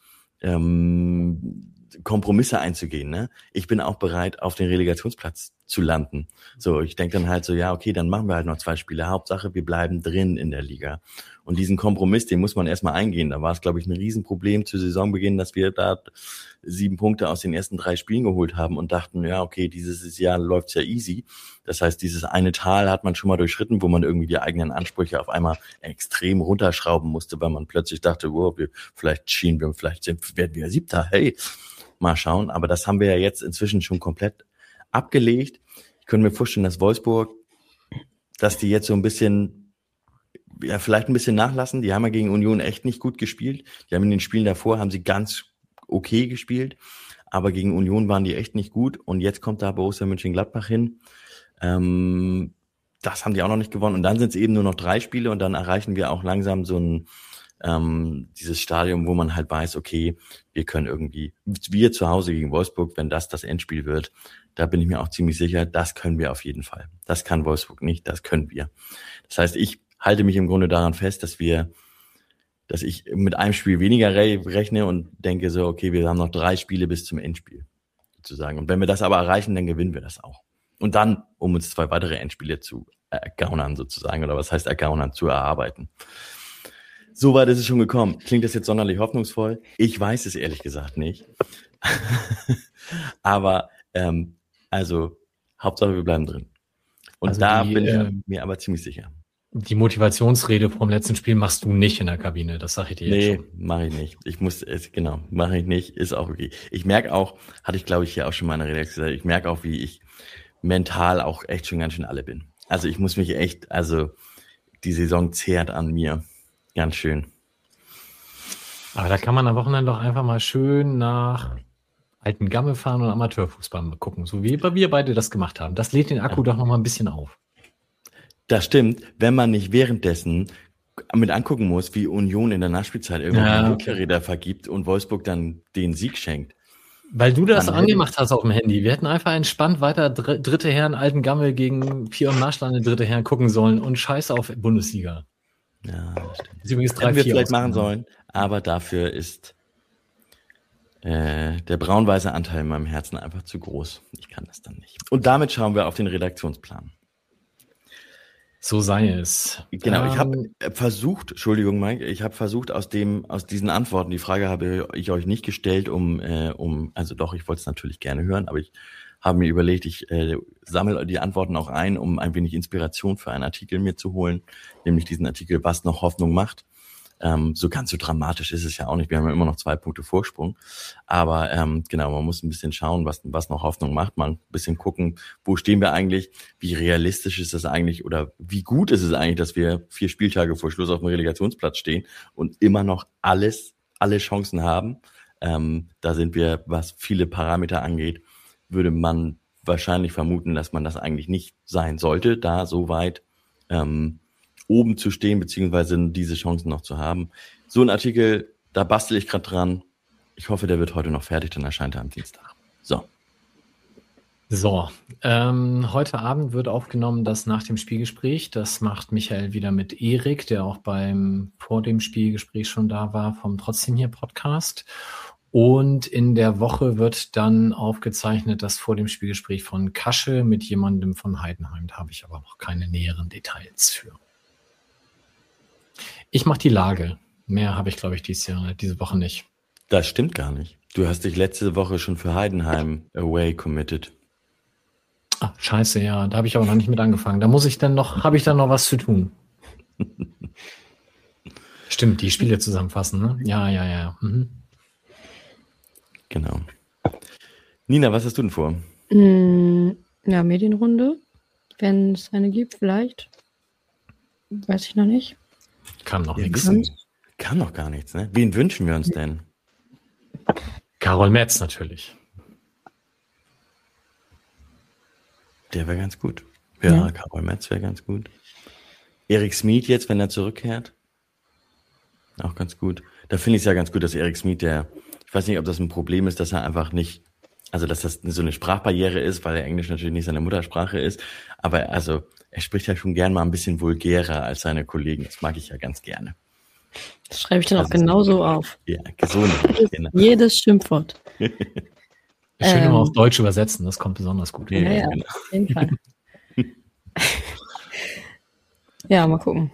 Kompromisse einzugehen, ne? Ich bin auch bereit, auf den Relegationsplatz zu landen. So, ich denke dann halt so, ja, okay, dann machen wir halt noch 2 Spiele. Hauptsache, wir bleiben drin in der Liga. Und diesen Kompromiss, den muss man erstmal eingehen. Da war es, glaube ich, ein Riesenproblem zu Saisonbeginn, dass wir da 7 Punkte aus den ersten 3 Spielen geholt haben und dachten, ja, okay, dieses Jahr läuft's ja easy. Das heißt, dieses eine Tal hat man schon mal durchschritten, wo man irgendwie die eigenen Ansprüche auf einmal extrem runterschrauben musste, weil man plötzlich dachte, wow, werden wir 7. Hey, mal schauen. Aber das haben wir ja jetzt inzwischen schon komplett abgelegt. Ich könnte mir vorstellen, dass Wolfsburg, dass die jetzt so ein bisschen, ja, vielleicht ein bisschen nachlassen. Die haben ja gegen Union echt nicht gut gespielt. Die haben in den Spielen davor, haben sie ganz okay gespielt. Aber gegen Union waren die echt nicht gut. Und jetzt kommt da Borussia Mönchengladbach hin. Das haben die auch noch nicht gewonnen. Und dann sind es eben nur noch 3 Spiele, und dann erreichen wir auch langsam so ein dieses Stadium, wo man halt weiß, okay, wir zu Hause gegen Wolfsburg, wenn das Endspiel wird, da bin ich mir auch ziemlich sicher, das können wir auf jeden Fall. Das kann Wolfsburg nicht, das können wir. Das heißt, ich halte mich im Grunde daran fest, dass ich mit einem Spiel weniger rechne und denke so, okay, wir haben noch 3 Spiele bis zum Endspiel, sozusagen. Und wenn wir das aber erreichen, dann gewinnen wir das auch. Und dann, um uns 2 weitere Endspiele zu ergaunern, sozusagen, oder was heißt ergaunern, zu erarbeiten. So weit ist es schon gekommen. Klingt das jetzt sonderlich hoffnungsvoll? Ich weiß es ehrlich gesagt nicht. Aber Hauptsache wir bleiben drin. Und also da bin ich mir aber ziemlich sicher. Die Motivationsrede vom letzten Spiel machst du nicht in der Kabine, das sage ich dir jetzt schon. Nee, mache ich nicht. Mache ich nicht, ist auch okay. Ich merke auch, hatte ich glaube ich hier auch schon mal in der Redaktion gesagt, ich merke auch, wie ich mental auch echt schon ganz schön alle bin. Also ich muss mich echt, die Saison zehrt an mir. Ganz schön. Aber da kann man am Wochenende doch einfach mal schön nach alten Gamme fahren und Amateurfußball gucken, so wie wir beide das gemacht haben. Das lädt den Akku doch noch mal ein bisschen auf. Das stimmt, wenn man nicht währenddessen mit angucken muss, wie Union in der Nachspielzeit irgendwie Rückkehrräder vergibt und Wolfsburg dann den Sieg schenkt. Weil du das angemacht hast auf dem Handy. Wir hätten einfach entspannt weiter dritte Herren Alten Gamme gegen Pion Marschlande dritte Herren gucken sollen und scheiße auf Bundesliga. Ja, das stimmt. Das ist übrigens 3-4 hätten wir vielleicht machen sollen, aber dafür ist der braun-weiße Anteil in meinem Herzen einfach zu groß. Ich kann das dann nicht. Und damit schauen wir auf den Redaktionsplan. So sei es. Genau, ich habe versucht, Entschuldigung Mike, aus diesen Antworten, die Frage habe ich euch nicht gestellt, also doch, ich wollte es natürlich gerne hören, aber ich habe mir überlegt, ich sammle die Antworten auch ein, um ein wenig Inspiration für einen Artikel mir zu holen, nämlich diesen Artikel, was noch Hoffnung macht. So ganz so dramatisch ist es ja auch nicht. Wir haben ja immer noch 2 Punkte Vorsprung. Aber genau, man muss ein bisschen schauen, was noch Hoffnung macht. Mal ein bisschen gucken, wo stehen wir eigentlich, wie realistisch ist das eigentlich oder wie gut ist es eigentlich, dass wir 4 Spieltage vor Schluss auf dem Relegationsplatz stehen und immer noch alle Chancen haben. Da sind wir, was viele Parameter angeht, würde man wahrscheinlich vermuten, dass man das eigentlich nicht sein sollte, da so weit oben zu stehen, beziehungsweise diese Chancen noch zu haben. So ein Artikel, da bastel ich gerade dran. Ich hoffe, der wird heute noch fertig, dann erscheint er am Dienstag. So, heute Abend wird aufgenommen das nach dem Spielgespräch. Das macht Michael wieder mit Erik, der auch vor dem Spielgespräch schon da war, vom Trotzdem hier Podcast. Und in der Woche wird dann aufgezeichnet das vor dem Spielgespräch von Kasche mit jemandem von Heidenheim. Da habe ich aber noch keine näheren Details für. Ich mache die Lage. Mehr habe ich, glaube ich, diese Woche nicht. Das stimmt gar nicht. Du hast dich letzte Woche schon für Heidenheim away committed. Ah, scheiße, ja, da habe ich aber noch nicht mit angefangen. Habe ich dann noch was zu tun. Stimmt, die Spiele zusammenfassen, ne? Ja. Mhm. Genau. Nina, was hast du denn vor? Ja, Medienrunde, wenn es eine gibt, vielleicht. Weiß ich noch nicht. Kam noch Ja, nichts. Kam noch gar nichts, ne? Wen wünschen wir uns denn? Karol Metz natürlich. Der wäre ganz gut. Ja. Karol Metz wäre ganz gut. Erik Smith jetzt, wenn er zurückkehrt. Auch ganz gut. Da finde ich es ja ganz gut, dass Erik Smith, ich weiß nicht, ob das ein Problem ist, dass er einfach nicht, also dass das so eine Sprachbarriere ist, weil er Englisch natürlich nicht seine Muttersprache ist. Aber er spricht ja schon gern mal ein bisschen vulgärer als seine Kollegen. Das mag ich ja ganz gerne. Das schreibe ich dann auch genauso auf. Ja, gesund. Genau. Jedes Schimpfwort. Schön immer auf Deutsch übersetzen, das kommt besonders gut. Ja, genau. auf jeden Fall. Ja, mal gucken.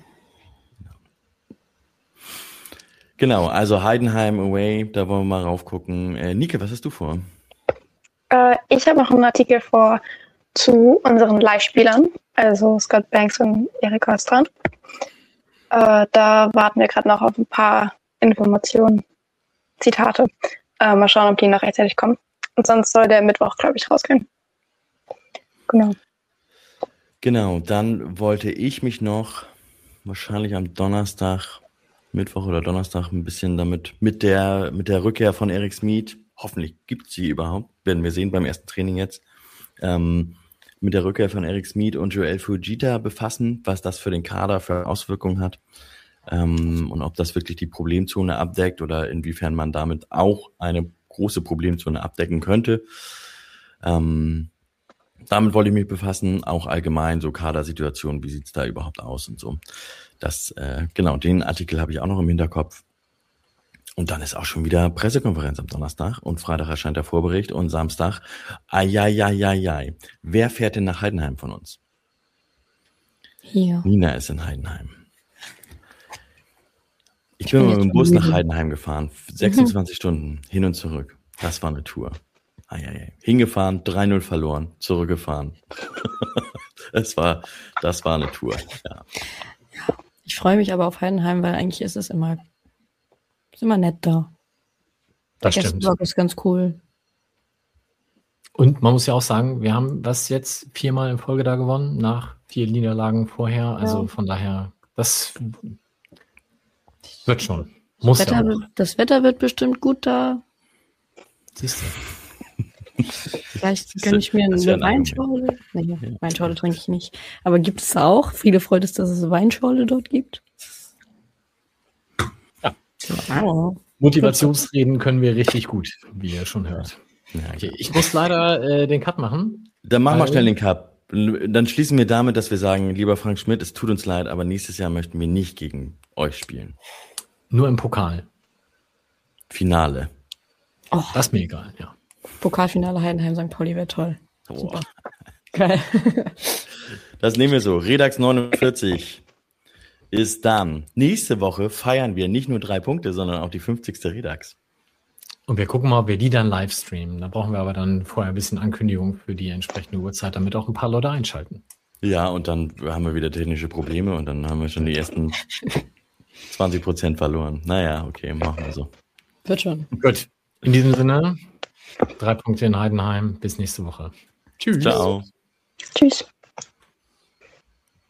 Genau, also Heidenheim away, da wollen wir mal raufgucken. Nike, was hast du vor? Ich habe noch einen Artikel vor zu unseren Live-Spielern, also Scott Banks und Erik Holstrand. Da warten wir gerade noch auf ein paar Informationen, Zitate. Mal schauen, ob die noch rechtzeitig kommen. Und sonst soll der Mittwoch, glaube ich, rausgehen. Genau, dann wollte ich mich noch wahrscheinlich am Mittwoch oder Donnerstag ein bisschen damit mit der Rückkehr von Erik Smith, hoffentlich gibt es sie überhaupt, werden wir sehen beim ersten Training jetzt, mit der Rückkehr von Erik Smith und Joel Fujita befassen, was das für den Kader für Auswirkungen hat und ob das wirklich die Problemzone abdeckt oder inwiefern man damit auch eine große Problemzone abdecken könnte. Damit wollte ich mich befassen, auch allgemein so Kadersituationen, wie sieht's da überhaupt aus und so. Genau, den Artikel habe ich auch noch im Hinterkopf. Und dann ist auch schon wieder Pressekonferenz am Donnerstag und Freitag erscheint der Vorbericht und Samstag, wer fährt denn nach Heidenheim von uns? Hier. Nina ist in Heidenheim. Ich bin mal mit dem Bus nach Heidenheim gefahren, 26 Stunden hin und zurück. Das war eine Tour. Hingefahren, 3-0 verloren, zurückgefahren. Das war eine Tour. Ja. Ich freue mich aber auf Heidenheim, weil eigentlich ist es immer nett da. Das Der stimmt. Gästeblock ist ganz cool. Und man muss ja auch sagen, wir haben jetzt 4-mal in Folge da gewonnen, nach 4 Niederlagen vorher. Also von daher, das wird schon. Das Wetter wird bestimmt gut da. Siehst du. Vielleicht gönne ich mir eine Weinschorle. Nee, Weinschorle trinke ich nicht. Aber gibt es auch? Viele freut es, dass es Weinschorle dort gibt. Ja. Wow. Motivationsreden können wir richtig gut, wie ihr schon hört. Ja, okay, ich muss leider den Cut machen. Dann machen wir schnell den Cut. Dann schließen wir damit, dass wir sagen, lieber Frank Schmidt, es tut uns leid, aber nächstes Jahr möchten wir nicht gegen euch spielen. Nur im Pokal. Finale. Oh. Das ist mir egal, ja. Pokalfinale Heidenheim St. Pauli wäre toll. Super. Geil. Das nehmen wir so. Redax 49 ist dann. Nächste Woche feiern wir nicht nur 3 Punkte, sondern auch die 50. Redax. Und wir gucken mal, ob wir die dann live streamen. Da brauchen wir aber dann vorher ein bisschen Ankündigung für die entsprechende Uhrzeit, damit auch ein paar Leute einschalten. Ja, und dann haben wir wieder technische Probleme und dann haben wir schon die ersten 20% verloren. Naja, okay, machen wir so. Wird schon. Gut. In diesem Sinne, 3 Punkte in Heidenheim. Bis nächste Woche. Tschüss. Ciao. Tschüss.